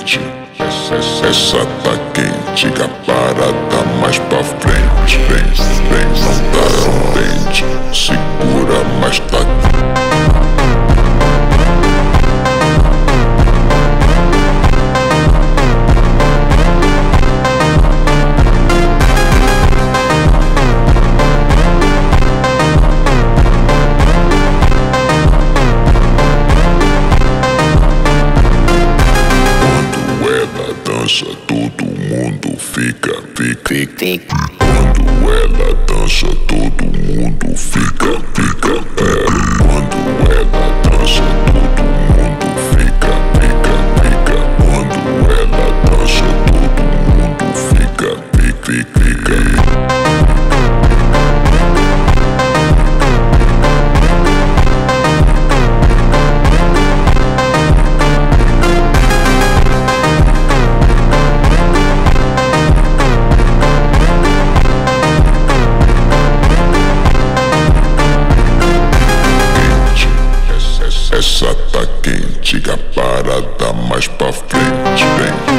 quente, essa tá quente, a parada mais pra frente. Vem, não dá dente, segura, mas tá dança, todo mundo fica. Quando ela dança, todo mundo fica. Quando ela dança, todo mundo fica. Quando ela dança, todo mundo fica. Essa tá quente, a parada mais pra frente. Vem.